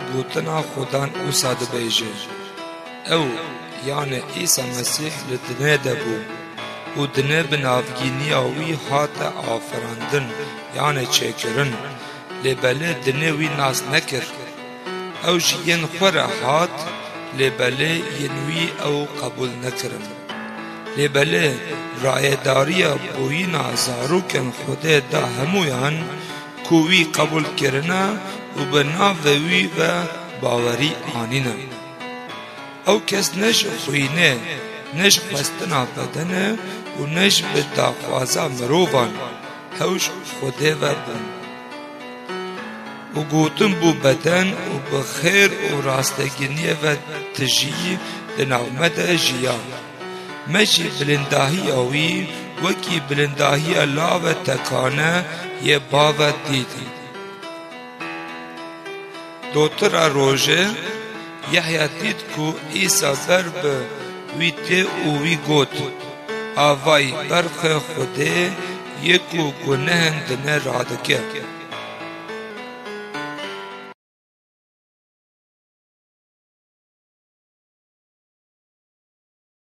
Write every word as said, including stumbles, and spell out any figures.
گوتنا خودان اوسا دبیجه او یعنی عیسی مسیح لدنه دبو و دنه بنافگینی آوی هات آفراندن یعنی چکرن لبله دنه وی ناس نکر او جین خور هات لبله ینوی او قبول نکرن لبله رایداری بوینا زاروکن خوده دا همویان کوی قبول کرنا و بناوی و باوری آنینا او کس نش خوینه نش خستنا بدنه و نش به داخوازا مروبان هوش خوده و بن و گوتن بو بدن و بخیر و راستگینی و تجیی دناومد جیان مجی بلنداهی آوی وکی بلنداهی اللہ و تکانه یه باوت دیدی دوتر روژه یحیی دید کو عیسی برب وی ته او وی گوت آوای برخ خوده یکو گنهن دنه رادکه